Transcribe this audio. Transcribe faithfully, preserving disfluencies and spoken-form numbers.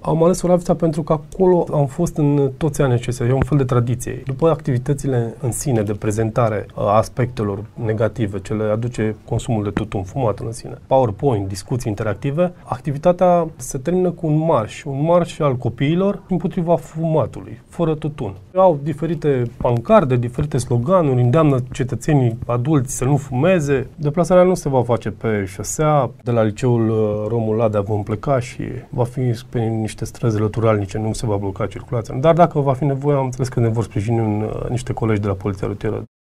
Am ales Oravița pentru că acolo am fost în toți anii acestea. E un fel de tradiție. După activitățile în sine de prezentare a aspectelor negative ce le aduce consumul de tutun fumat în sine, PowerPoint, discuții interactive, activitatea se termină cu un marș, un marș al copiilor împotriva fumatului, fără tutun. Au diferite pancarde, diferite sloganuri, îndeamnă cetățenii adulți să nu fumeze. Deplasarea nu se va face pe șosea, de la liceul Romul Ladea vom pleca și va fi pe niște străzi lăturalnice, nu se va bloca circulația. Dar dacă va fi nevoie, am înțeles că ne vor sprijini în, niște colegi de la Poliția Rutieră.